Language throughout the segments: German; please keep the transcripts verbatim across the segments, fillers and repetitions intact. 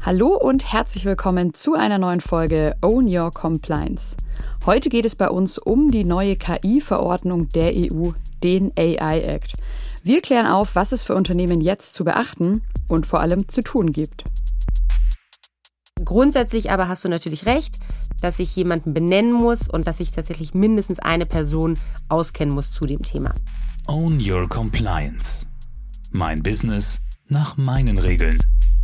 Hallo und herzlich willkommen zu einer neuen Folge Own Your Compliance. Heute geht es bei uns um die neue K I-Verordnung der E U, den A I Act. Wir klären auf, was es für Unternehmen jetzt zu beachten und vor allem zu tun gibt. Grundsätzlich aber hast du natürlich recht, dass ich jemanden benennen muss und dass sich tatsächlich mindestens eine Person auskennen muss zu dem Thema. Own Your Compliance. Mein Business nach meinen Regeln.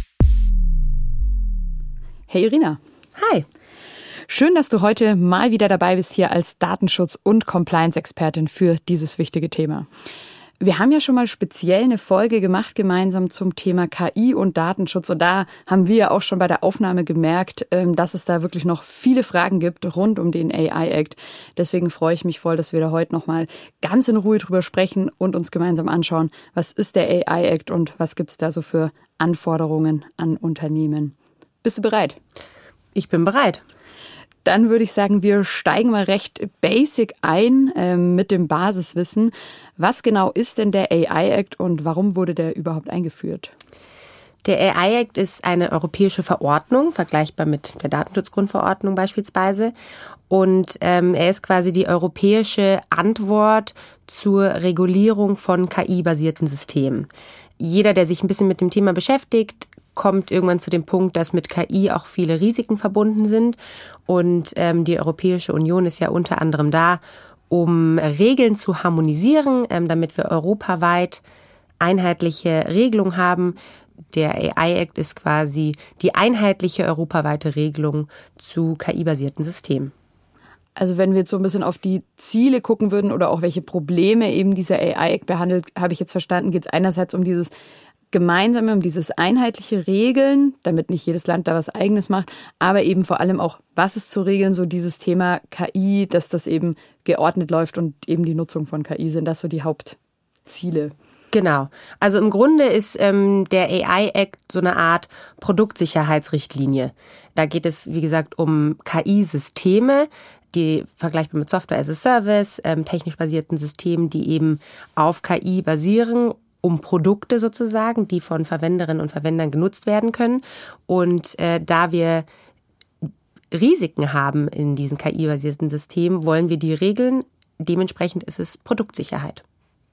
Hey Irina. Hi. Schön, dass du heute mal wieder dabei bist hier als Datenschutz- und Compliance-Expertin für dieses wichtige Thema. Wir haben ja schon mal speziell eine Folge gemacht gemeinsam zum Thema K I und Datenschutz. Und da haben wir ja auch schon bei der Aufnahme gemerkt, dass es da wirklich noch viele Fragen gibt rund um den A I Act. Deswegen freue ich mich voll, dass wir da heute noch mal ganz in Ruhe drüber sprechen und uns gemeinsam anschauen, was ist der A I Act und was gibt es da so für Anforderungen an Unternehmen. Bist du bereit? Ich bin bereit. Dann würde ich sagen, wir steigen mal recht basic ein äh, mit dem Basiswissen. Was genau ist denn der A I Act und warum wurde der überhaupt eingeführt? Der A I Act ist eine europäische Verordnung, vergleichbar mit der Datenschutzgrundverordnung beispielsweise. Und ähm, er ist quasi die europäische Antwort zur Regulierung von K I-basierten Systemen. Jeder, der sich ein bisschen mit dem Thema beschäftigt, kommt irgendwann zu dem Punkt, dass mit K I auch viele Risiken verbunden sind. Und ähm, die Europäische Union ist ja unter anderem da, um Regeln zu harmonisieren, ähm, damit wir europaweit einheitliche Regelungen haben. Der A I Act ist quasi die einheitliche europaweite Regelung zu K I-basierten Systemen. Also wenn wir jetzt so ein bisschen auf die Ziele gucken würden oder auch welche Probleme eben dieser A I Act behandelt, habe ich jetzt verstanden, geht es einerseits um dieses Gemeinsame, um dieses einheitliche Regeln, damit nicht jedes Land da was Eigenes macht, aber eben vor allem auch, was ist zu regeln, so dieses Thema K I, dass das eben geordnet läuft und eben die Nutzung von K I sind das so die Hauptziele. Genau. Also im Grunde ist ähm, der A I Act so eine Art Produktsicherheitsrichtlinie. Da geht es, wie gesagt, um K I-Systeme, die vergleichbar mit Software as a Service, ähm, technisch basierten Systemen, die eben auf K I basieren, um Produkte sozusagen, die von Verwenderinnen und Verwendern genutzt werden können. Und äh, da wir Risiken haben in diesen K I-basierten Systemen, wollen wir die regeln. Dementsprechend ist es Produktsicherheit.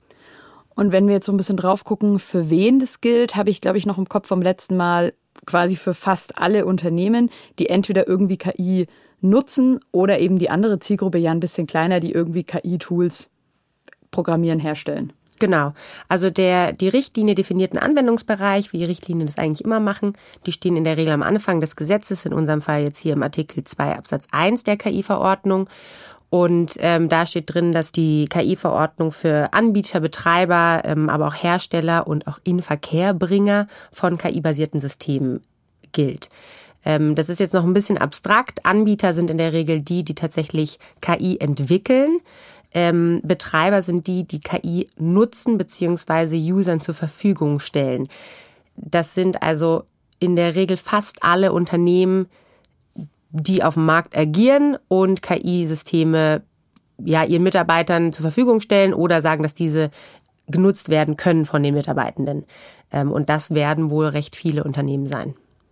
Und wenn wir jetzt so ein bisschen drauf gucken, für wen das gilt, habe ich, glaube ich, noch im Kopf vom letzten Mal quasi für fast alle Unternehmen, die entweder irgendwie K I nutzen oder eben die andere Zielgruppe, ja ein bisschen kleiner, die irgendwie K I-Tools programmieren, herstellen. Genau. Also der, die Richtlinie definiert einen Anwendungsbereich, wie die Richtlinien das eigentlich immer machen. Die stehen in der Regel am Anfang des Gesetzes, in unserem Fall jetzt hier im Artikel zwei Absatz eins der K I-Verordnung. Und ähm, da steht drin, dass die K I-Verordnung für Anbieter, Betreiber, ähm, aber auch Hersteller und auch Inverkehrbringer von K I-basierten Systemen gilt. Ähm, das ist jetzt noch ein bisschen abstrakt. Anbieter sind in der Regel die, die tatsächlich K I entwickeln. Ähm, Betreiber sind die, die K I nutzen bzw. Usern zur Verfügung stellen. Das sind also in der Regel fast alle Unternehmen, die auf dem Markt agieren und K I-Systeme ja, ihren Mitarbeitern zur Verfügung stellen oder sagen, dass diese genutzt werden können von den Mitarbeitenden. Ähm, und das werden wohl recht viele Unternehmen sein.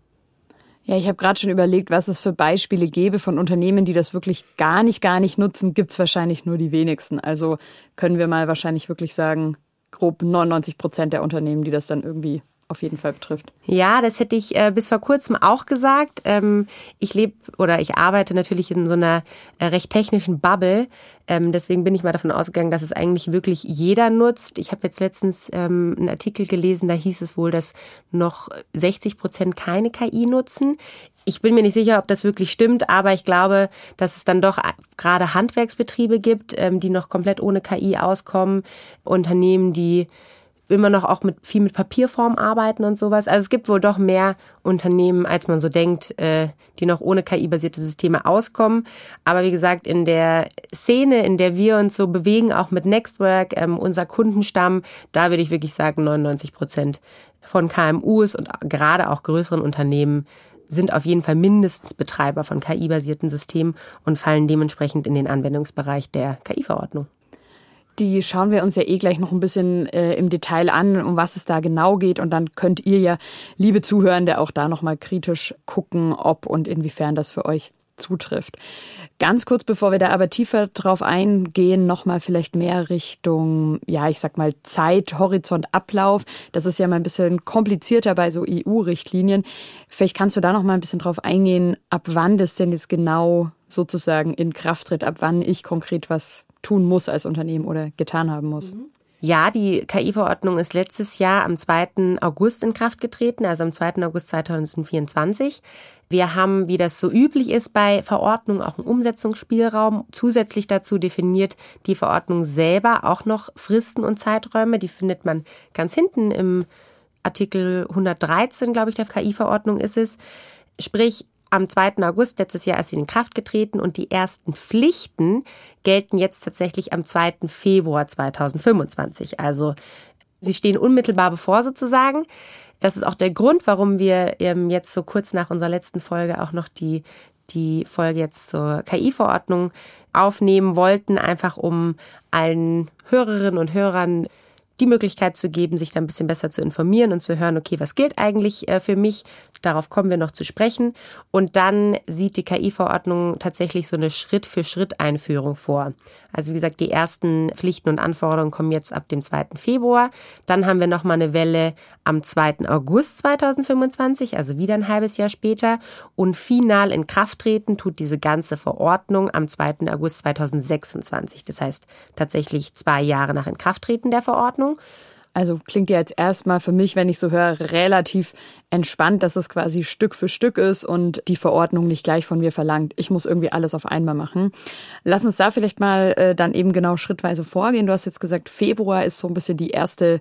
Ja, ich habe gerade schon überlegt, was es für Beispiele gäbe von Unternehmen, die das wirklich gar nicht, gar nicht nutzen, gibt es wahrscheinlich nur die wenigsten. Also können wir mal wahrscheinlich wirklich sagen, grob neunundneunzig Prozent der Unternehmen, die das dann irgendwie auf jeden Fall betrifft. Ja, das hätte ich äh, bis vor kurzem auch gesagt. Ähm, ich lebe oder ich arbeite natürlich in so einer äh, recht technischen Bubble. Ähm, deswegen bin ich mal davon ausgegangen, dass es eigentlich wirklich jeder nutzt. Ich habe jetzt letztens ähm, einen Artikel gelesen, da hieß es wohl, dass noch sechzig Prozent keine K I nutzen. Ich bin mir nicht sicher, ob das wirklich stimmt, aber ich glaube, dass es dann doch gerade Handwerksbetriebe gibt, ähm, die noch komplett ohne K I auskommen. Unternehmen, die immer noch auch mit viel mit Papierform arbeiten und sowas. Also es gibt wohl doch mehr Unternehmen, als man so denkt, die noch ohne K I-basierte Systeme auskommen. Aber wie gesagt, in der Szene, in der wir uns so bewegen, auch mit Nextwork, unser Kundenstamm, da würde ich wirklich sagen, neunundneunzig Prozent von K M Us und gerade auch größeren Unternehmen sind auf jeden Fall mindestens Betreiber von K I-basierten Systemen und fallen dementsprechend in den Anwendungsbereich der K I-Verordnung. Die schauen wir uns ja eh gleich noch ein bisschen äh, im Detail an, um was es da genau geht. Und dann könnt ihr ja, liebe Zuhörende, auch da nochmal kritisch gucken, ob und inwiefern das für euch zutrifft. Ganz kurz, bevor wir da aber tiefer drauf eingehen, nochmal vielleicht mehr Richtung, ja, ich sag mal Zeit, Horizont, Ablauf. Das ist ja mal ein bisschen komplizierter bei so E U-Richtlinien. Vielleicht kannst du da nochmal ein bisschen drauf eingehen, ab wann das denn jetzt genau sozusagen in Kraft tritt, ab wann ich konkret was tun muss als Unternehmen oder getan haben muss. Ja, die K I-Verordnung ist letztes Jahr am zweiten August in Kraft getreten, also am zweiten August zweitausendvierundzwanzig. Wir haben, wie das so üblich ist bei Verordnungen, auch einen Umsetzungsspielraum. Zusätzlich dazu definiert die Verordnung selber auch noch Fristen und Zeiträume. Die findet man ganz hinten im Artikel hundertdreizehn, glaube ich, der K I-Verordnung ist es. Sprich, am zweiten August letztes Jahr ist sie in Kraft getreten und die ersten Pflichten gelten jetzt tatsächlich am zweiten Februar zweitausendfünfundzwanzig. Also sie stehen unmittelbar bevor sozusagen. Das ist auch der Grund, warum wir jetzt so kurz nach unserer letzten Folge auch noch die, die Folge jetzt zur K I-Verordnung aufnehmen wollten, einfach um allen Hörerinnen und Hörern die Möglichkeit zu geben, sich da ein bisschen besser zu informieren und zu hören, okay, was gilt eigentlich für mich? Darauf kommen wir noch zu sprechen. Und dann sieht die K I-Verordnung tatsächlich so eine Schritt-für-Schritt-Einführung vor. Also wie gesagt, die ersten Pflichten und Anforderungen kommen jetzt ab dem zweiten Februar. Dann haben wir nochmal eine Welle am zweiten August zweitausendfünfundzwanzig, also wieder ein halbes Jahr später. Und final in Kraft treten tut diese ganze Verordnung am zweiten August zweitausendsechsundzwanzig. Das heißt tatsächlich zwei Jahre nach Inkrafttreten der Verordnung. Also klingt ja jetzt erstmal für mich, wenn ich so höre, relativ entspannt, dass es quasi Stück für Stück ist und die Verordnung nicht gleich von mir verlangt. Ich muss irgendwie alles auf einmal machen. Lass uns da vielleicht mal äh, dann eben genau schrittweise vorgehen. Du hast jetzt gesagt, Februar ist so ein bisschen die erste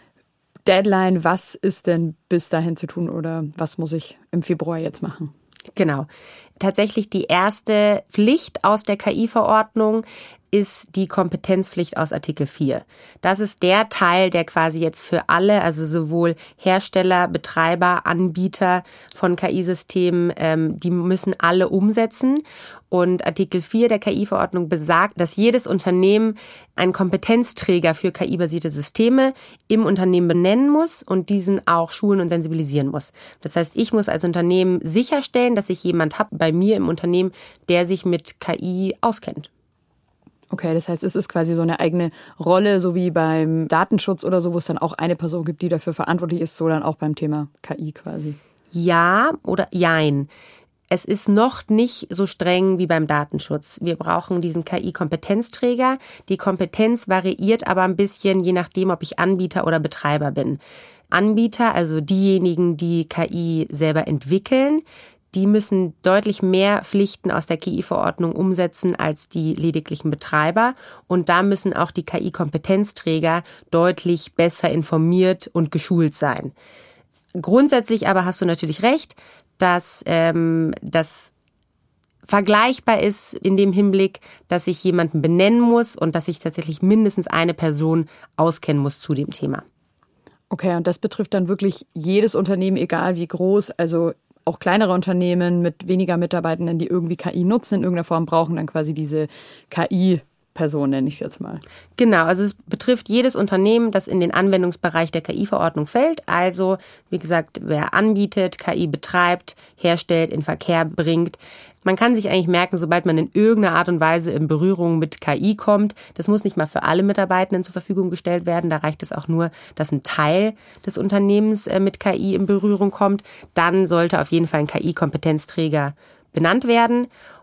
Deadline. Was ist denn bis dahin zu tun oder was muss ich im Februar jetzt machen? Genau. Tatsächlich die erste Pflicht aus der K I-Verordnung ist die Kompetenzpflicht aus Artikel vier. Das ist der Teil, der quasi jetzt für alle, also sowohl Hersteller, Betreiber, Anbieter von K I-Systemen, ähm, die müssen alle umsetzen. Und Artikel vier der K I-Verordnung besagt, dass jedes Unternehmen einen Kompetenzträger für K I-basierte Systeme im Unternehmen benennen muss und diesen auch schulen und sensibilisieren muss. Das heißt, ich muss als Unternehmen sicherstellen, dass ich jemand habe bei mir im Unternehmen, der sich mit K I auskennt. Okay, das heißt, es ist quasi so eine eigene Rolle, so wie beim Datenschutz oder so, wo es dann auch eine Person gibt, die dafür verantwortlich ist, so dann auch beim Thema K I quasi. Ja oder jein. Es ist noch nicht so streng wie beim Datenschutz. Wir brauchen diesen K I-Kompetenzträger. Die Kompetenz variiert aber ein bisschen, je nachdem, ob ich Anbieter oder Betreiber bin. Anbieter, also diejenigen, die K I selber entwickeln, die müssen deutlich mehr Pflichten aus der K I-Verordnung umsetzen als die lediglichen Betreiber. Und da müssen auch die K I-Kompetenzträger deutlich besser informiert und geschult sein. Grundsätzlich aber hast du natürlich recht, dass ähm, das vergleichbar ist in dem Hinblick, dass ich jemanden benennen muss und dass ich tatsächlich mindestens eine Person auskennen muss zu dem Thema. Okay, und das betrifft dann wirklich jedes Unternehmen, egal wie groß, also auch kleinere Unternehmen mit weniger Mitarbeitenden, die irgendwie K I nutzen in irgendeiner Form, brauchen dann quasi diese K I-Person, nenne ich es jetzt mal. Genau, also es betrifft jedes Unternehmen, das in den Anwendungsbereich der K I-Verordnung fällt. Also, wie gesagt, wer anbietet, K I betreibt, herstellt, in Verkehr bringt. Man kann sich eigentlich merken, sobald man in irgendeiner Art und Weise in Berührung mit K I kommt, das muss nicht mal für alle Mitarbeitenden zur Verfügung gestellt werden. Da reicht es auch nur, dass ein Teil des Unternehmens mit K I in Berührung kommt. Dann sollte auf jeden Fall ein K I-Kompetenzträger benannt werden.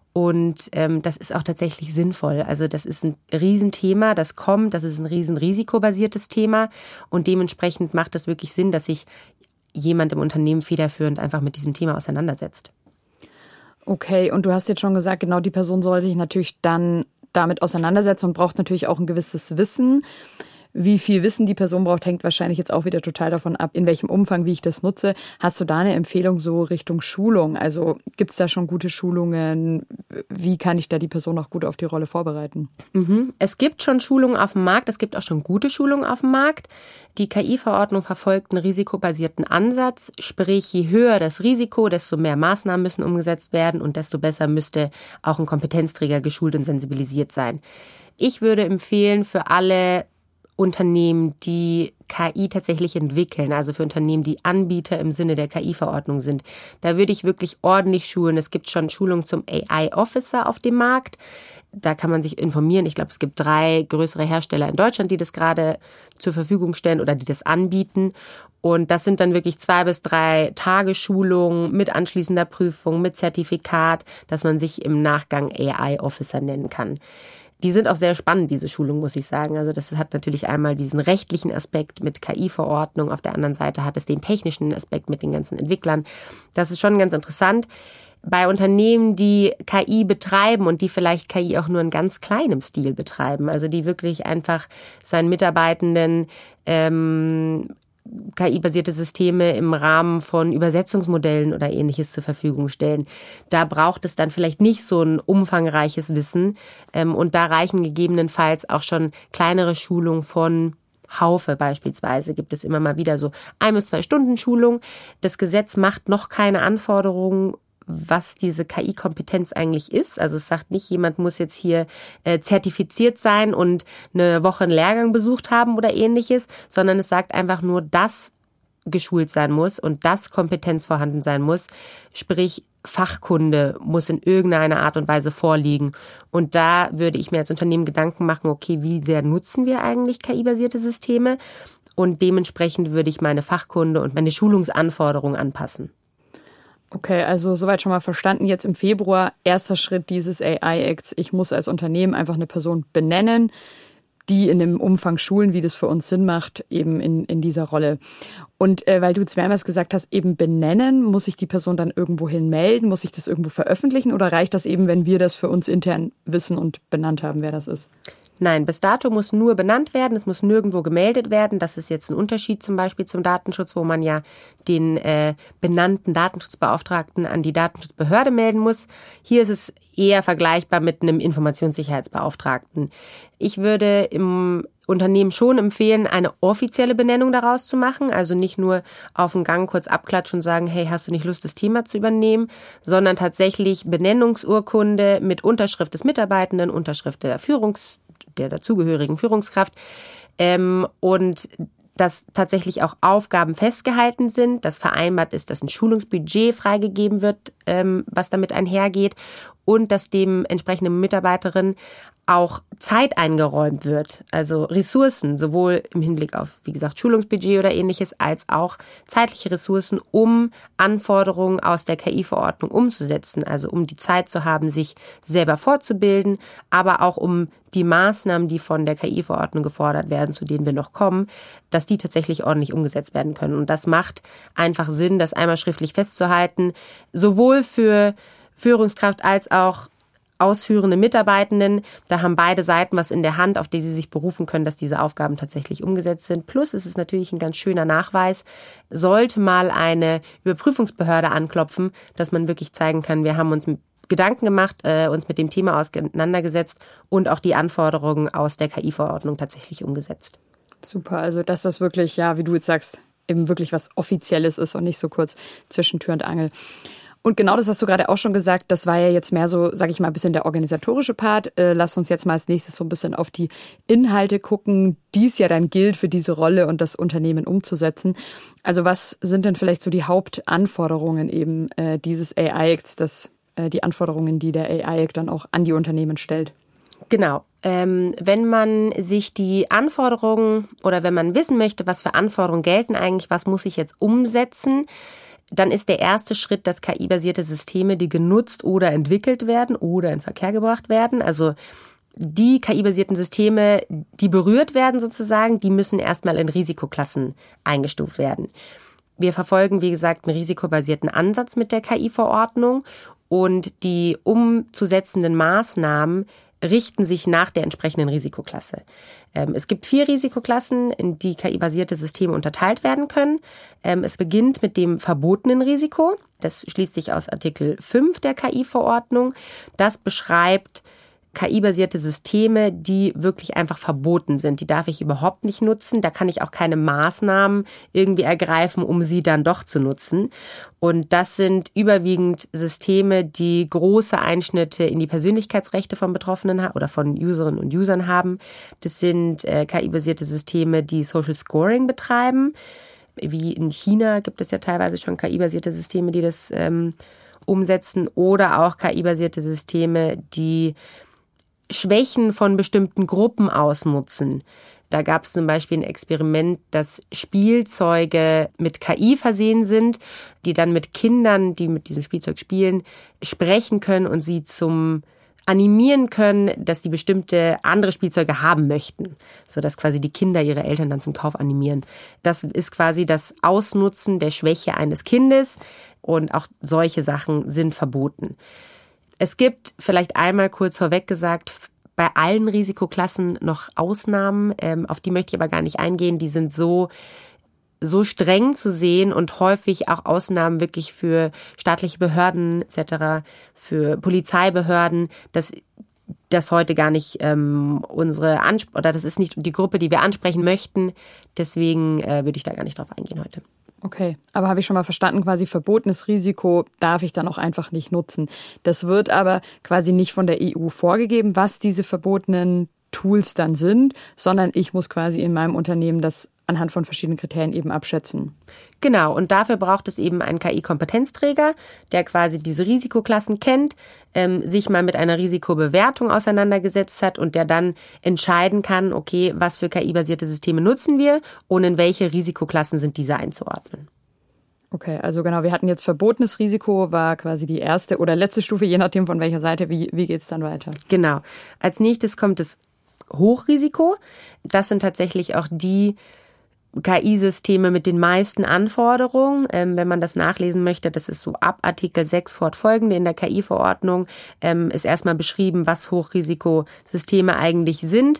Und ähm, das ist auch tatsächlich sinnvoll. Also das ist ein Riesenthema, das kommt, das ist ein riesen risikobasiertes Thema. Und dementsprechend macht es wirklich Sinn, dass sich jemand im Unternehmen federführend einfach mit diesem Thema auseinandersetzt. Okay, und du hast jetzt schon gesagt, genau die Person soll sich natürlich dann damit auseinandersetzen und braucht natürlich auch ein gewisses Wissen. Wie viel Wissen die Person braucht, hängt wahrscheinlich jetzt auch wieder total davon ab, in welchem Umfang, wie ich das nutze. Hast du da eine Empfehlung so Richtung Schulung? Also gibt es da schon gute Schulungen? Wie kann ich da die Person auch gut auf die Rolle vorbereiten? Mhm. Es gibt schon Schulungen auf dem Markt. Es gibt auch schon gute Schulungen auf dem Markt. Die K I-Verordnung verfolgt einen risikobasierten Ansatz. Sprich, je höher das Risiko, desto mehr Maßnahmen müssen umgesetzt werden und desto besser müsste auch ein Kompetenzträger geschult und sensibilisiert sein. Ich würde empfehlen für alle Unternehmen, die K I tatsächlich entwickeln, also für Unternehmen, die Anbieter im Sinne der K I-Verordnung sind, da würde ich wirklich ordentlich schulen. Es gibt schon Schulungen zum A I-Officer auf dem Markt. Da kann man sich informieren. Ich glaube, es gibt drei größere Hersteller in Deutschland, die das gerade zur Verfügung stellen oder die das anbieten. Und das sind dann wirklich zwei bis drei Tage Schulung mit anschließender Prüfung, mit Zertifikat, dass man sich im Nachgang A I-Officer nennen kann. Die sind auch sehr spannend, diese Schulung, muss ich sagen. Also das hat natürlich einmal diesen rechtlichen Aspekt mit K I-Verordnung. Auf der anderen Seite hat es den technischen Aspekt mit den ganzen Entwicklern. Das ist schon ganz interessant. Bei Unternehmen, die K I betreiben und die vielleicht K I auch nur in ganz kleinem Stil betreiben, also die wirklich einfach seinen Mitarbeitenden ähm, K I-basierte Systeme im Rahmen von Übersetzungsmodellen oder Ähnliches zur Verfügung stellen. Da braucht es dann vielleicht nicht so ein umfangreiches Wissen. Und da reichen gegebenenfalls auch schon kleinere Schulungen von Haufe beispielsweise. Gibt es immer mal wieder so ein bis zwei Stunden Schulung. Das Gesetz macht noch keine Anforderungen, was diese K I-Kompetenz eigentlich ist. Also es sagt nicht, jemand muss jetzt hier äh, zertifiziert sein und eine Woche einen Lehrgang besucht haben oder Ähnliches, sondern es sagt einfach nur, dass geschult sein muss und dass Kompetenz vorhanden sein muss. Sprich, Fachkunde muss in irgendeiner Art und Weise vorliegen. Und da würde ich mir als Unternehmen Gedanken machen, okay, wie sehr nutzen wir eigentlich K I-basierte Systeme? Und dementsprechend würde ich meine Fachkunde und meine Schulungsanforderungen anpassen. Okay, also soweit schon mal verstanden. Jetzt im Februar, erster Schritt dieses A I-Acts. Ich muss als Unternehmen einfach eine Person benennen, die in dem Umfang schulen, wie das für uns Sinn macht, eben in, in dieser Rolle. Und äh, weil du jetzt mehrmals gesagt hast, eben benennen, muss ich die Person dann irgendwohin melden? Muss ich das irgendwo veröffentlichen? Oder reicht das eben, wenn wir das für uns intern wissen und benannt haben, wer das ist? Nein, bis dato muss nur benannt werden, es muss nirgendwo gemeldet werden. Das ist jetzt ein Unterschied zum Beispiel zum Datenschutz, wo man ja den äh, benannten Datenschutzbeauftragten an die Datenschutzbehörde melden muss. Hier ist es eher vergleichbar mit einem Informationssicherheitsbeauftragten. Ich würde im Unternehmen schon empfehlen, eine offizielle Benennung daraus zu machen, also nicht nur auf den Gang kurz abklatschen und sagen, hey, hast du nicht Lust, das Thema zu übernehmen, sondern tatsächlich Benennungsurkunde mit Unterschrift des Mitarbeitenden, Unterschrift der Führungs der dazugehörigen Führungskraft ähm, und dass tatsächlich auch Aufgaben festgehalten sind, dass vereinbart ist, dass ein Schulungsbudget freigegeben wird, ähm, was damit einhergeht und dass dem entsprechenden Mitarbeiterin auch Zeit eingeräumt wird, also Ressourcen, sowohl im Hinblick auf, wie gesagt, Schulungsbudget oder Ähnliches, als auch zeitliche Ressourcen, um Anforderungen aus der K I-Verordnung umzusetzen, also um die Zeit zu haben, sich selber fortzubilden, aber auch um die Maßnahmen, die von der K I-Verordnung gefordert werden, zu denen wir noch kommen, dass die tatsächlich ordentlich umgesetzt werden können. Und das macht einfach Sinn, das einmal schriftlich festzuhalten, sowohl für Führungskraft als auch ausführende Mitarbeitenden. Da haben beide Seiten was in der Hand, auf die sie sich berufen können, dass diese Aufgaben tatsächlich umgesetzt sind. Plus ist es natürlich ein ganz schöner Nachweis, sollte mal eine Überprüfungsbehörde anklopfen, dass man wirklich zeigen kann, wir haben uns Gedanken gemacht, äh, uns mit dem Thema auseinandergesetzt und auch die Anforderungen aus der K I-Verordnung tatsächlich umgesetzt. Super, also dass das wirklich, ja, wie du jetzt sagst, eben wirklich was Offizielles ist und nicht so kurz zwischen Tür und Angel. Und genau das hast du gerade auch schon gesagt, das war ja jetzt mehr so, sage ich mal, ein bisschen der organisatorische Part. Äh, lass uns jetzt mal als nächstes so ein bisschen auf die Inhalte gucken, die es ja dann gilt, für diese Rolle und das Unternehmen umzusetzen. Also was sind denn vielleicht so die Hauptanforderungen eben äh, dieses A I-Acts, das, äh, die Anforderungen, die der A I-Act dann auch an die Unternehmen stellt? Genau. Ähm, wenn man sich die Anforderungen oder wenn man wissen möchte, was für Anforderungen gelten eigentlich, was muss ich jetzt umsetzen, dann ist der erste Schritt, dass K I-basierte Systeme, die genutzt oder entwickelt werden oder in Verkehr gebracht werden, also die K I-basierten Systeme, die berührt werden sozusagen, die müssen erstmal in Risikoklassen eingestuft werden. Wir verfolgen, wie gesagt, einen risikobasierten Ansatz mit der K I-Verordnung und die umzusetzenden Maßnahmen richten sich nach der entsprechenden Risikoklasse. Ähm, es gibt vier Risikoklassen, in die K I-basierte Systeme unterteilt werden können. Ähm, es beginnt mit dem verbotenen Risiko. Das schließt sich aus Artikel fünf der K I-Verordnung. Das beschreibt K I-basierte Systeme, die wirklich einfach verboten sind. Die darf ich überhaupt nicht nutzen. Da kann ich auch keine Maßnahmen irgendwie ergreifen, um sie dann doch zu nutzen. Und das sind überwiegend Systeme, die große Einschnitte in die Persönlichkeitsrechte von Betroffenen ha- oder von Userinnen und Usern haben. Das sind äh, K I-basierte Systeme, die Social Scoring betreiben. Wie in China gibt es ja teilweise schon K I-basierte Systeme, die das ähm, umsetzen. Oder auch K I-basierte Systeme, die Schwächen von bestimmten Gruppen ausnutzen. Da gab es zum Beispiel ein Experiment, dass Spielzeuge mit K I versehen sind, die dann mit Kindern, die mit diesem Spielzeug spielen, sprechen können und sie zum animieren können, dass die bestimmte andere Spielzeuge haben möchten, sodass quasi die Kinder ihre Eltern dann zum Kauf animieren. Das ist quasi das Ausnutzen der Schwäche eines Kindes und auch solche Sachen sind verboten. Es gibt vielleicht einmal kurz vorweg gesagt, bei allen Risikoklassen noch Ausnahmen, ähm, auf die möchte ich aber gar nicht eingehen. Die sind so, so streng zu sehen und häufig auch Ausnahmen wirklich für staatliche Behörden et cetera, für Polizeibehörden, dass das heute gar nicht ähm, unsere Ansp- oder das ist nicht die Gruppe, die wir ansprechen möchten. Deswegen äh, würde ich da gar nicht drauf eingehen heute. Okay, aber habe ich schon mal verstanden, quasi verbotenes Risiko darf ich dann auch einfach nicht nutzen. Das wird aber quasi nicht von der E U vorgegeben, was diese verbotenen Tools dann sind, sondern ich muss quasi in meinem Unternehmen das anhand von verschiedenen Kriterien eben abschätzen. Genau, und dafür braucht es eben einen K I-Kompetenzträger, der quasi diese Risikoklassen kennt, ähm, sich mal mit einer Risikobewertung auseinandergesetzt hat und der dann entscheiden kann, okay, was für K I-basierte Systeme nutzen wir und in welche Risikoklassen sind diese einzuordnen. Okay, also genau, wir hatten jetzt verbotenes Risiko, war quasi die erste oder letzte Stufe, je nachdem von welcher Seite, wie, wie geht es dann weiter? Genau, als nächstes kommt das Hochrisiko. Das sind tatsächlich auch die K I-Systeme mit den meisten Anforderungen. Ähm, wenn man das nachlesen möchte, das ist so ab Artikel sechs fortfolgende in der K I-Verordnung, ähm, ist erstmal beschrieben, was Hochrisikosysteme eigentlich sind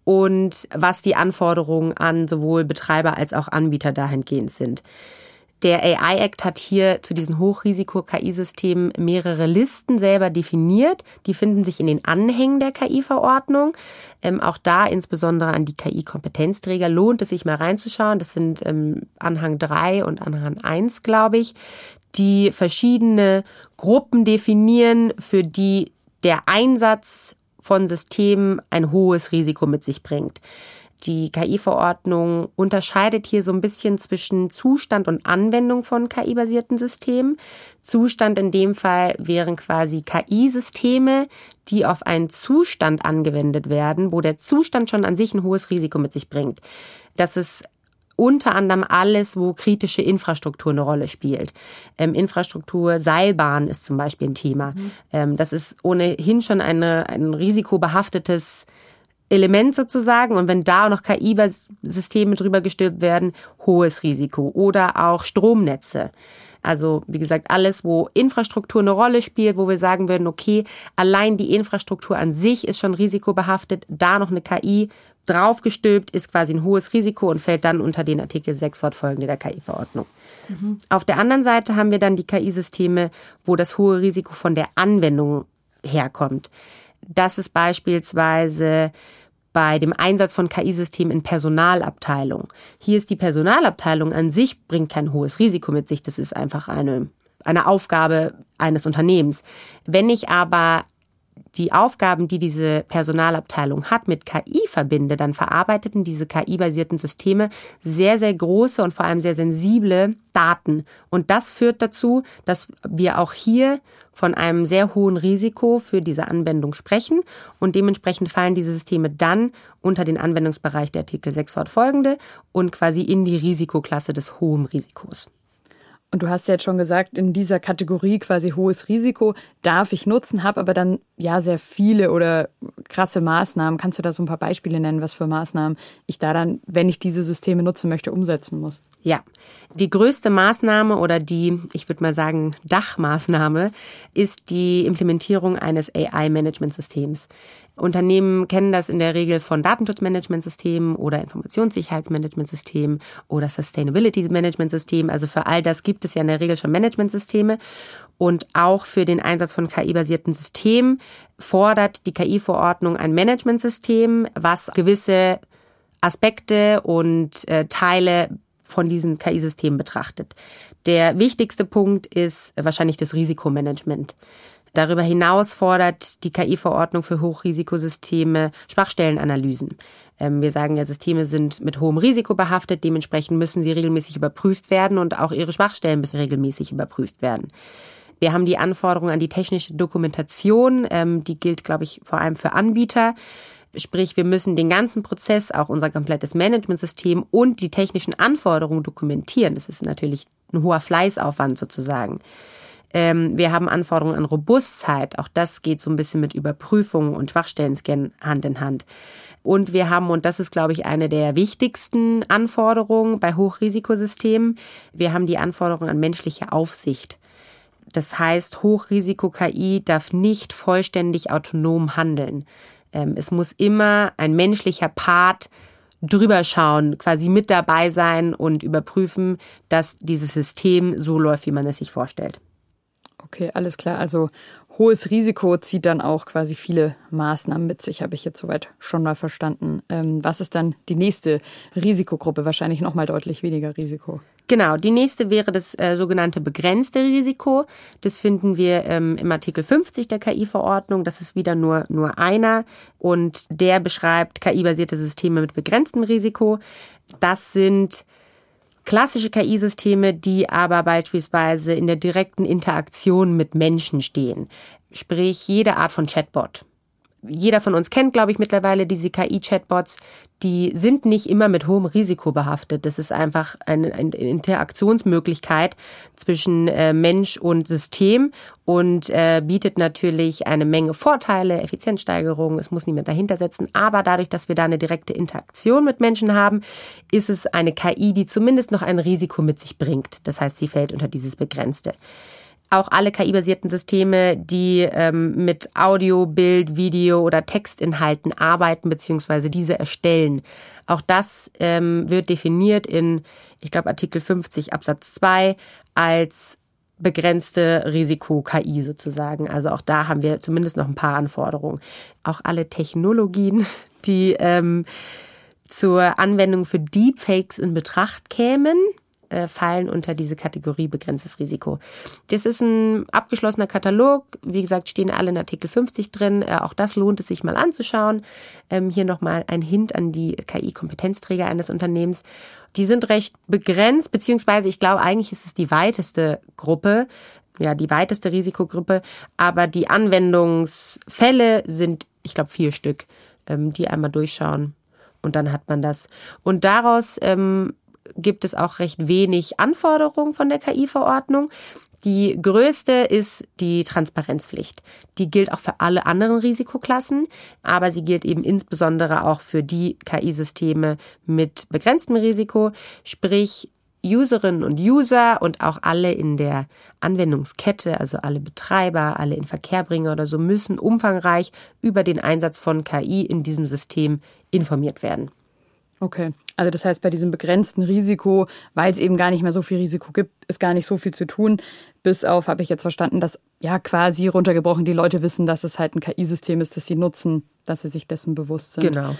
und was die Anforderungen an sowohl Betreiber als auch Anbieter dahingehend sind. Der A I-Act hat hier zu diesen Hochrisiko-K I-Systemen mehrere Listen selber definiert. Die finden sich in den Anhängen der K I-Verordnung. Ähm, auch da insbesondere an die K I-Kompetenzträger lohnt es sich mal reinzuschauen. Das sind ähm, Anhang drei und Anhang eins, glaube ich, die verschiedene Gruppen definieren, für die der Einsatz von Systemen ein hohes Risiko mit sich bringt. Die K I-Verordnung unterscheidet hier so ein bisschen zwischen Zustand und Anwendung von K I-basierten Systemen. Zustand in dem Fall wären quasi K I-Systeme, die auf einen Zustand angewendet werden, wo der Zustand schon an sich ein hohes Risiko mit sich bringt. Das ist unter anderem alles, wo kritische Infrastruktur eine Rolle spielt. Ähm, Infrastruktur, Seilbahn ist zum Beispiel ein Thema. Mhm. Ähm, das ist ohnehin schon eine, ein risikobehaftetes Element sozusagen, und wenn da auch noch K I-Systeme drüber gestülpt werden, hohes Risiko. Oder auch Stromnetze. Also wie gesagt, alles, wo Infrastruktur eine Rolle spielt, wo wir sagen würden, okay, allein die Infrastruktur an sich ist schon risikobehaftet, da noch eine K I draufgestülpt, ist quasi ein hohes Risiko und fällt dann unter den Artikel sechs fortfolgende der K I-Verordnung. Mhm. Auf der anderen Seite haben wir dann die K I-Systeme, wo das hohe Risiko von der Anwendung herkommt. Das ist beispielsweise bei dem Einsatz von K I-Systemen in Personalabteilung. Hier ist die Personalabteilung an sich, bringt kein hohes Risiko mit sich. Das ist einfach eine, eine Aufgabe eines Unternehmens. Wenn ich aber die Aufgaben, die diese Personalabteilung hat, mit K I verbinde, dann verarbeiteten diese K I-basierten Systeme sehr, sehr große und vor allem sehr sensible Daten. Und das führt dazu, dass wir auch hier von einem sehr hohen Risiko für diese Anwendung sprechen. Und dementsprechend fallen diese Systeme dann unter den Anwendungsbereich der Artikel sechs fortfolgende und quasi in die Risikoklasse des hohen Risikos. Und du hast ja jetzt schon gesagt, in dieser Kategorie quasi hohes Risiko darf ich nutzen, habe aber dann ja sehr viele oder krasse Maßnahmen. Kannst du da so ein paar Beispiele nennen, was für Maßnahmen ich da dann, wenn ich diese Systeme nutzen möchte, umsetzen muss? Ja, die größte Maßnahme oder die, ich würde mal sagen, Dachmaßnahme ist die Implementierung eines A I-Management-Systems. Unternehmen kennen das in der Regel von Datenschutzmanagementsystemen oder Informationssicherheitsmanagementsystemen oder Sustainability-Management-Systemen. Also für all das gibt es ja in der Regel schon Managementsysteme. Und auch für den Einsatz von K I-basierten Systemen fordert die K I-Verordnung ein Managementsystem, was gewisse Aspekte und äh, Teile von diesen K I-Systemen betrachtet. Der wichtigste Punkt ist wahrscheinlich das Risikomanagement. Darüber hinaus fordert die K I-Verordnung für Hochrisikosysteme Schwachstellenanalysen. Ähm, wir sagen ja, Systeme sind mit hohem Risiko behaftet, dementsprechend müssen sie regelmäßig überprüft werden und auch ihre Schwachstellen müssen regelmäßig überprüft werden. Wir haben die Anforderungen an die technische Dokumentation, ähm, die gilt, glaube ich, vor allem für Anbieter. Sprich, wir müssen den ganzen Prozess, auch unser komplettes Managementsystem und die technischen Anforderungen dokumentieren. Das ist natürlich ein hoher Fleißaufwand sozusagen. Ähm, wir haben Anforderungen an Robustheit. Auch das geht so ein bisschen mit Überprüfungen und Schwachstellen-Scan Hand in Hand. Und wir haben, und das ist, glaube ich, eine der wichtigsten Anforderungen bei Hochrisikosystemen, wir haben die Anforderungen an menschliche Aufsicht. Das heißt, Hochrisiko-K I darf nicht vollständig autonom handeln. Es muss immer ein menschlicher Part drüber schauen, quasi mit dabei sein und überprüfen, dass dieses System so läuft, wie man es sich vorstellt. Okay, alles klar. Also hohes Risiko zieht dann auch quasi viele Maßnahmen mit sich, habe ich jetzt soweit schon mal verstanden. Ähm, was ist dann die nächste Risikogruppe? Wahrscheinlich noch mal deutlich weniger Risiko. Genau, die nächste wäre das äh, sogenannte begrenzte Risiko. Das finden wir ähm, im Artikel fünfzig der K I-Verordnung. Das ist wieder nur, nur einer und der beschreibt K I-basierte Systeme mit begrenztem Risiko. Das sind klassische K I-Systeme, die aber beispielsweise in der direkten Interaktion mit Menschen stehen. Sprich, jede Art von Chatbot. Jeder von uns kennt, glaube ich, mittlerweile diese K I-Chatbots. Die sind nicht immer mit hohem Risiko behaftet. Das ist einfach eine, eine Interaktionsmöglichkeit zwischen äh, Mensch und System und äh, bietet natürlich eine Menge Vorteile, Effizienzsteigerung. Es muss niemand dahinter setzen. Aber dadurch, dass wir da eine direkte Interaktion mit Menschen haben, ist es eine K I, die zumindest noch ein Risiko mit sich bringt. Das heißt, sie fällt unter dieses Begrenzte. Auch alle K I-basierten Systeme, die ähm, mit Audio, Bild, Video oder Textinhalten arbeiten bzw. diese erstellen. Auch das ähm, wird definiert in, ich glaube, Artikel fünfzig Absatz zwei als begrenzte Risiko-K I sozusagen. Also auch da haben wir zumindest noch ein paar Anforderungen. Auch alle Technologien, die ähm, zur Anwendung für Deepfakes in Betracht kämen, fallen unter diese Kategorie begrenztes Risiko. Das ist ein abgeschlossener Katalog. Wie gesagt, stehen alle in Artikel fünfzig drin. Auch das lohnt es sich mal anzuschauen. Hier nochmal ein Hint an die K I-Kompetenzträger eines Unternehmens. Die sind recht begrenzt, beziehungsweise ich glaube, eigentlich ist es die weiteste Gruppe, ja, die weiteste Risikogruppe. Aber die Anwendungsfälle sind, ich glaube, vier Stück, die einmal durchschauen. Und dann hat man das. Und daraus ähm, gibt es auch recht wenig Anforderungen von der K I-Verordnung. Die größte ist die Transparenzpflicht. Die gilt auch für alle anderen Risikoklassen, aber sie gilt eben insbesondere auch für die K I-Systeme mit begrenztem Risiko, sprich Userinnen und User und auch alle in der Anwendungskette, also alle Betreiber, alle Inverkehrbringer oder so, müssen umfangreich über den Einsatz von K I in diesem System informiert werden. Okay, also das heißt, bei diesem begrenzten Risiko, weil es eben gar nicht mehr so viel Risiko gibt, ist gar nicht so viel zu tun. Bis auf, habe ich jetzt verstanden, dass ja quasi runtergebrochen die Leute wissen, dass es halt ein K I-System ist, das sie nutzen, dass sie sich dessen bewusst sind. Genau.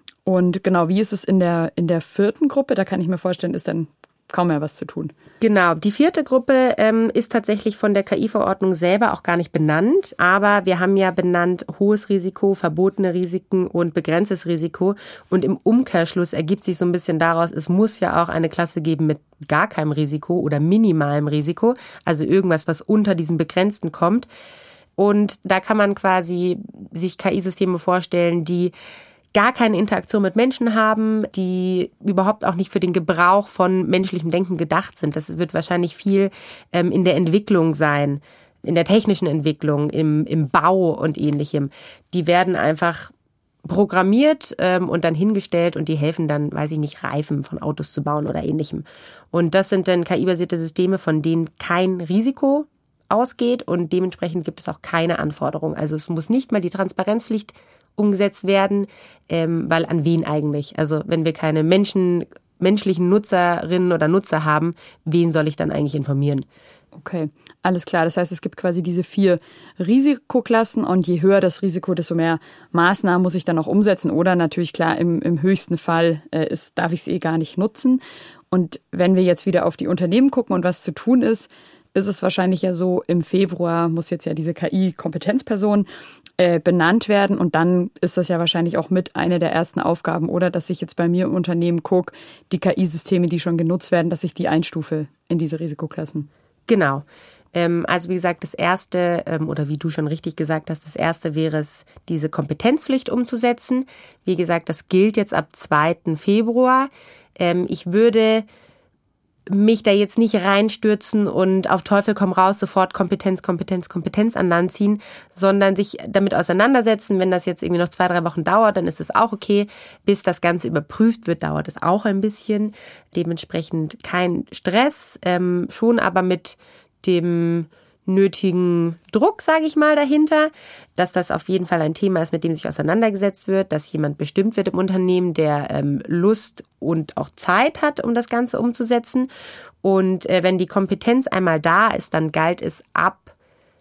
Und genau, wie ist es in der, in der vierten Gruppe? Da kann ich mir vorstellen, ist dann kaum mehr was zu tun. Genau, die vierte Gruppe ähm, ist tatsächlich von der K I-Verordnung selber auch gar nicht benannt, aber wir haben ja benannt hohes Risiko, verbotene Risiken und begrenztes Risiko und im Umkehrschluss ergibt sich so ein bisschen daraus, es muss ja auch eine Klasse geben mit gar keinem Risiko oder minimalem Risiko, also irgendwas, was unter diesem Begrenzten kommt und da kann man quasi sich K I-Systeme vorstellen, die gar keine Interaktion mit Menschen haben, die überhaupt auch nicht für den Gebrauch von menschlichem Denken gedacht sind. Das wird wahrscheinlich viel ähm, in der Entwicklung sein, in der technischen Entwicklung, im, im Bau und Ähnlichem. Die werden einfach programmiert ähm, und dann hingestellt und die helfen dann, weiß ich nicht, Reifen von Autos zu bauen oder Ähnlichem. Und das sind dann K I-basierte Systeme, von denen kein Risiko ausgeht und dementsprechend gibt es auch keine Anforderungen. Also es muss nicht mal die Transparenzpflicht umgesetzt werden, ähm, weil an wen eigentlich? Also wenn wir keine Menschen menschlichen Nutzerinnen oder Nutzer haben, wen soll ich dann eigentlich informieren? Okay, alles klar. Das heißt, es gibt quasi diese vier Risikoklassen und je höher das Risiko, desto mehr Maßnahmen muss ich dann auch umsetzen. Oder natürlich klar, im, im höchsten Fall äh, ist, darf ich es eh gar nicht nutzen. Und wenn wir jetzt wieder auf die Unternehmen gucken und was zu tun ist, ist es wahrscheinlich ja so, im Februar muss jetzt ja diese K I-Kompetenzperson äh, benannt werden. Und dann ist das ja wahrscheinlich auch mit einer der ersten Aufgaben, oder dass ich jetzt bei mir im Unternehmen gucke, die K I-Systeme, die schon genutzt werden, dass ich die einstufe in diese Risikoklassen. Genau. Also wie gesagt, das Erste, oder wie du schon richtig gesagt hast, das Erste wäre es, diese Kompetenzpflicht umzusetzen. Wie gesagt, das gilt jetzt ab zweiten Februar. Ich würde mich da jetzt nicht reinstürzen und auf Teufel komm raus sofort Kompetenz, Kompetenz, Kompetenz an Land ziehen, sondern sich damit auseinandersetzen. Wenn das jetzt irgendwie noch zwei, drei Wochen dauert, dann ist es auch okay. Bis das Ganze überprüft wird, dauert es auch ein bisschen. Dementsprechend kein Stress, ähm, schon aber mit dem nötigen Druck, sage ich mal, dahinter, dass das auf jeden Fall ein Thema ist, mit dem sich auseinandergesetzt wird, dass jemand bestimmt wird im Unternehmen, der ähm, Lust und auch Zeit hat, um das Ganze umzusetzen. Und äh, wenn die Kompetenz einmal da ist, dann galt es ab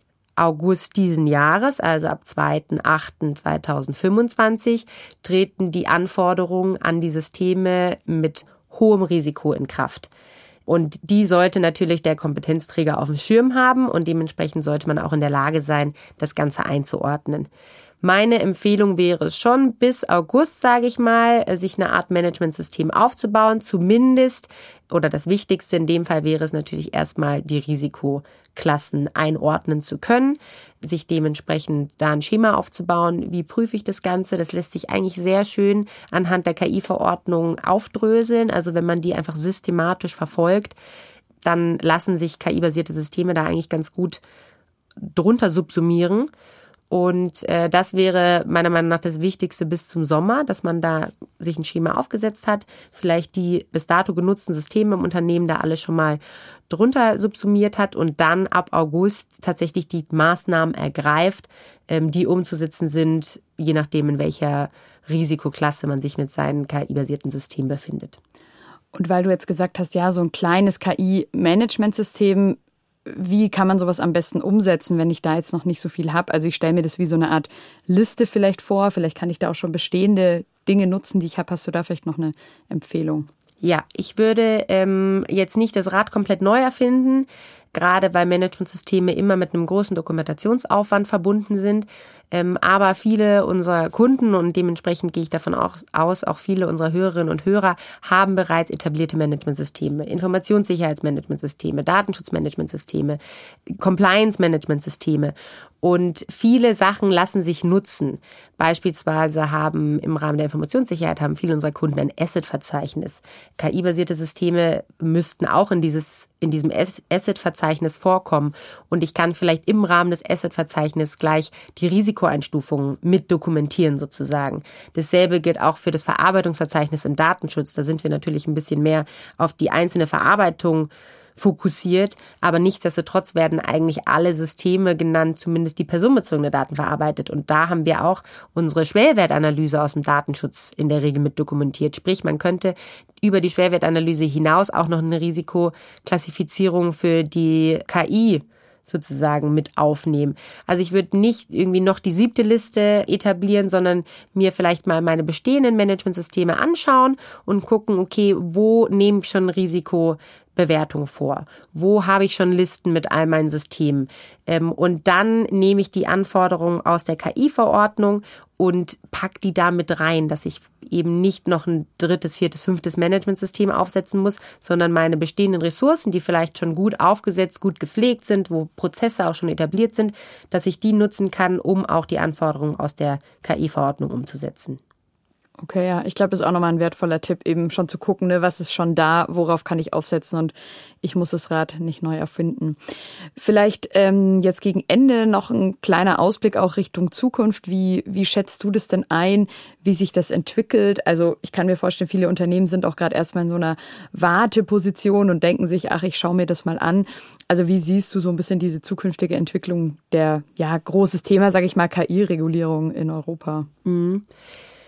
August diesen Jahres, also ab zweiten achten zweitausendfünfundzwanzig, treten die Anforderungen an die Systeme mit hohem Risiko in Kraft. Und die sollte natürlich der Kompetenzträger auf dem Schirm haben und dementsprechend sollte man auch in der Lage sein, das Ganze einzuordnen. Meine Empfehlung wäre es schon, bis August, sage ich mal, sich eine Art Managementsystem aufzubauen, zumindest, oder das Wichtigste in dem Fall wäre es natürlich erstmal, die Risikoklassen einordnen zu können, sich dementsprechend da ein Schema aufzubauen. Wie prüfe ich das Ganze? Das lässt sich eigentlich sehr schön anhand der K I-Verordnung aufdröseln. Also wenn man die einfach systematisch verfolgt, dann lassen sich K I-basierte Systeme da eigentlich ganz gut drunter subsumieren. Und äh, das wäre meiner Meinung nach das Wichtigste bis zum Sommer, dass man da sich ein Schema aufgesetzt hat, vielleicht die bis dato genutzten Systeme im Unternehmen da alle schon mal drunter subsumiert hat und dann ab August tatsächlich die Maßnahmen ergreift, ähm, die umzusetzen sind, je nachdem in welcher Risikoklasse man sich mit seinem K I-basierten System befindet. Und weil du jetzt gesagt hast, ja, so ein kleines K I-Managementsystem, wie kann man sowas am besten umsetzen, wenn ich da jetzt noch nicht so viel habe? Also ich stelle mir das wie so eine Art Liste vielleicht vor. Vielleicht kann ich da auch schon bestehende Dinge nutzen, die ich habe. Hast du da vielleicht noch eine Empfehlung? Ja, ich würde ähm, jetzt nicht das Rad komplett neu erfinden, gerade weil Managementsysteme immer mit einem großen Dokumentationsaufwand verbunden sind. Ähm, aber viele unserer Kunden und dementsprechend gehe ich davon auch aus, auch viele unserer Hörerinnen und Hörer haben bereits etablierte Managementsysteme, Informationssicherheitsmanagementsysteme, Datenschutzmanagementsysteme, Compliance-Managementsysteme. Und viele Sachen lassen sich nutzen. Beispielsweise haben im Rahmen der Informationssicherheit haben viele unserer Kunden ein Asset-Verzeichnis. K I-basierte Systeme müssten auch in dieses in diesem Asset-Verzeichnis vorkommen. Und ich kann vielleicht im Rahmen des Asset-Verzeichnisses gleich die Risikoeinstufungen mit dokumentieren sozusagen. Dasselbe gilt auch für das Verarbeitungsverzeichnis im Datenschutz. Da sind wir natürlich ein bisschen mehr auf die einzelne Verarbeitung fokussiert, aber nichtsdestotrotz werden eigentlich alle Systeme genannt, zumindest die personenbezogene Daten verarbeitet. Und da haben wir auch unsere Schwellenwertanalyse aus dem Datenschutz in der Regel mit dokumentiert. Sprich, man könnte über die Schwellenwertanalyse hinaus auch noch eine Risikoklassifizierung für die K I sozusagen mit aufnehmen. Also ich würde nicht irgendwie noch die siebte Liste etablieren, sondern mir vielleicht mal meine bestehenden Managementsysteme anschauen und gucken, okay, wo nehme ich schon Risikobewertung vor? Wo habe ich schon Listen mit all meinen Systemen? Und dann nehme ich die Anforderungen aus der K I-Verordnung und pack die da mit rein, dass ich eben nicht noch ein drittes, viertes, fünftes Managementsystem aufsetzen muss, sondern meine bestehenden Ressourcen, die vielleicht schon gut aufgesetzt, gut gepflegt sind, wo Prozesse auch schon etabliert sind, dass ich die nutzen kann, um auch die Anforderungen aus der K I-Verordnung umzusetzen. Okay, ja, ich glaube, das ist auch nochmal ein wertvoller Tipp, eben schon zu gucken, ne, was ist schon da, worauf kann ich aufsetzen und ich muss das Rad nicht neu erfinden. Vielleicht ähm, jetzt gegen Ende noch ein kleiner Ausblick auch Richtung Zukunft. Wie, wie schätzt du das denn ein, wie sich das entwickelt? Also ich kann mir vorstellen, viele Unternehmen sind auch gerade erstmal in so einer Warteposition und denken sich, ach, ich schaue mir das mal an. Also wie siehst du so ein bisschen diese zukünftige Entwicklung der, ja, großes Thema, sage ich mal, K I-Regulierung in Europa? Mhm.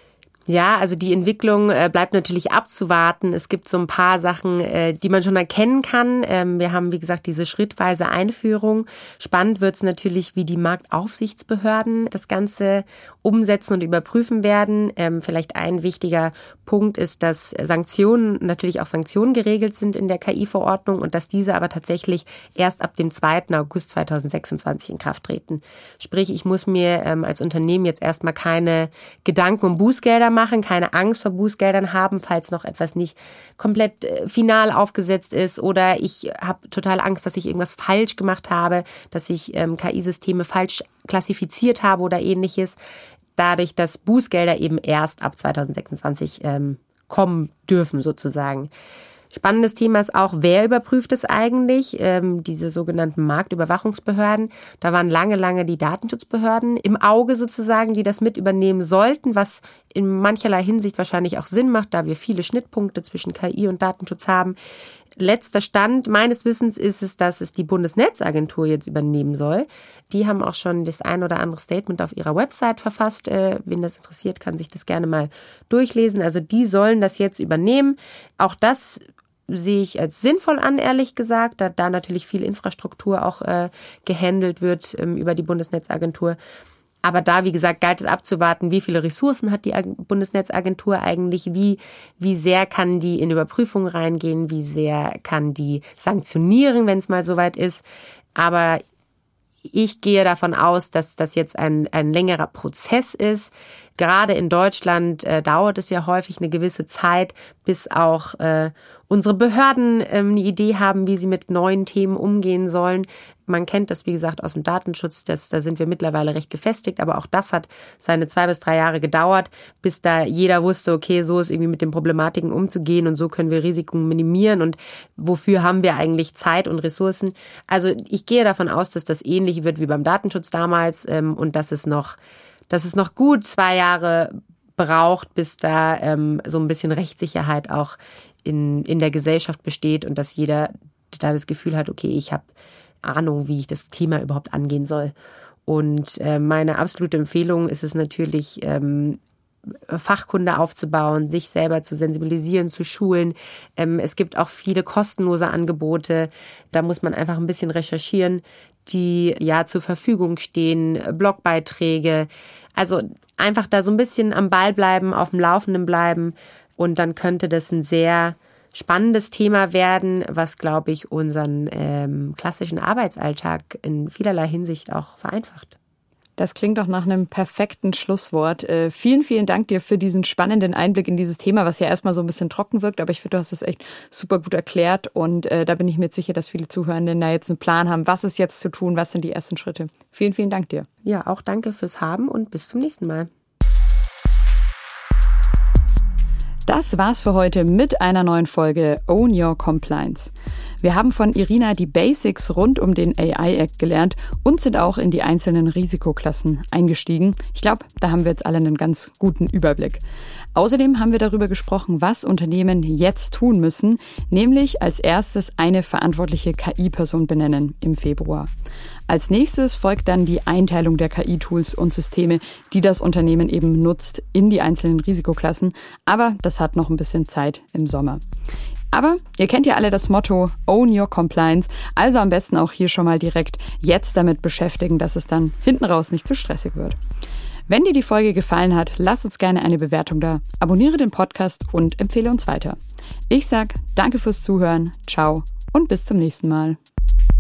Ja, also die Entwicklung äh, bleibt natürlich abzuwarten. Es gibt so ein paar Sachen, äh, die man schon erkennen kann. Ähm, wir haben, wie gesagt, diese schrittweise Einführung. Spannend wird es natürlich, wie die Marktaufsichtsbehörden das Ganze umsetzen und überprüfen werden. Ähm, vielleicht ein wichtiger Punkt ist, dass Sanktionen, natürlich auch Sanktionen geregelt sind in der K I-Verordnung und dass diese aber tatsächlich erst ab dem zweiten August zweitausendsechsundzwanzig in Kraft treten. Sprich, ich muss mir ähm, als Unternehmen jetzt erstmal keine Gedanken um Bußgelder machen, keine Angst vor Bußgeldern haben, falls noch etwas nicht komplett äh, final aufgesetzt ist oder ich habe total Angst, dass ich irgendwas falsch gemacht habe, dass ich ähm, K I-Systeme falsch klassifiziert habe oder ähnliches. Dadurch, dass Bußgelder eben erst ab zweitausendsechsundzwanzig ähm, kommen dürfen sozusagen. Spannendes Thema ist auch, wer überprüft es eigentlich? Ähm, diese sogenannten Marktüberwachungsbehörden. Da waren lange, lange die Datenschutzbehörden im Auge sozusagen, die das mit übernehmen sollten, was in mancherlei Hinsicht wahrscheinlich auch Sinn macht, da wir viele Schnittpunkte zwischen K I und Datenschutz haben. Letzter Stand meines Wissens ist es, dass es die Bundesnetzagentur jetzt übernehmen soll. Die haben auch schon das ein oder andere Statement auf ihrer Website verfasst. Äh, wen das interessiert, kann sich das gerne mal durchlesen. Also die sollen das jetzt übernehmen. Auch das sehe ich als sinnvoll an, ehrlich gesagt, da, da natürlich viel Infrastruktur auch äh, gehandelt wird ähm, über die Bundesnetzagentur. Aber da, wie gesagt, galt es abzuwarten, wie viele Ressourcen hat die Bundesnetzagentur eigentlich, wie, wie sehr kann die in Überprüfungen reingehen, wie sehr kann die sanktionieren, wenn es mal soweit ist. Aber ich gehe davon aus, dass das jetzt ein, ein längerer Prozess ist. Gerade in Deutschland äh, dauert es ja häufig eine gewisse Zeit, bis auch äh, unsere Behörden ähm, eine Idee haben, wie sie mit neuen Themen umgehen sollen. Man kennt das, wie gesagt, aus dem Datenschutz, das, da sind wir mittlerweile recht gefestigt, aber auch das hat seine zwei bis drei Jahre gedauert, bis da jeder wusste, okay, so ist irgendwie mit den Problematiken umzugehen und so können wir Risiken minimieren und wofür haben wir eigentlich Zeit und Ressourcen. Also ich gehe davon aus, dass das ähnlich wird wie beim Datenschutz damals ähm, und dass es noch dass es noch gut zwei Jahre braucht, bis da ähm, so ein bisschen Rechtssicherheit auch in, in der Gesellschaft besteht und dass jeder da das Gefühl hat, okay, ich habe Ahnung, wie ich das Thema überhaupt angehen soll. Und äh, meine absolute Empfehlung ist es natürlich, ähm, Fachkunde aufzubauen, sich selber zu sensibilisieren, zu schulen. Ähm, es gibt auch viele kostenlose Angebote. Da muss man einfach ein bisschen recherchieren, die ja zur Verfügung stehen, Blogbeiträge. Also einfach da so ein bisschen am Ball bleiben, auf dem Laufenden bleiben und dann könnte das ein sehr spannendes Thema werden, was, glaube ich, unseren ähm, klassischen Arbeitsalltag in vielerlei Hinsicht auch vereinfacht. Das klingt doch nach einem perfekten Schlusswort. Äh, vielen, vielen Dank dir für diesen spannenden Einblick in dieses Thema, was ja erstmal so ein bisschen trocken wirkt, aber ich finde, du hast es echt super gut erklärt und äh, da bin ich mir sicher, dass viele Zuhörenden da jetzt einen Plan haben, was ist jetzt zu tun, was sind die ersten Schritte. Vielen, vielen Dank dir. Ja, auch danke fürs Haben und bis zum nächsten Mal. Das war's für heute mit einer neuen Folge Own Your Compliance. Wir haben von Irina die Basics rund um den A I-Act gelernt und sind auch in die einzelnen Risikoklassen eingestiegen. Ich glaube, da haben wir jetzt alle einen ganz guten Überblick. Außerdem haben wir darüber gesprochen, was Unternehmen jetzt tun müssen, nämlich als erstes eine verantwortliche K I-Person benennen im Februar. Als nächstes folgt dann die Einteilung der K I-Tools und Systeme, die das Unternehmen eben nutzt, in die einzelnen Risikoklassen. Aber das hat noch ein bisschen Zeit im Sommer. Aber ihr kennt ja alle das Motto Own Your Compliance, also am besten auch hier schon mal direkt jetzt damit beschäftigen, dass es dann hinten raus nicht zu stressig wird. Wenn dir die Folge gefallen hat, lass uns gerne eine Bewertung da, abonniere den Podcast und empfehle uns weiter. Ich sag danke fürs Zuhören, ciao und bis zum nächsten Mal.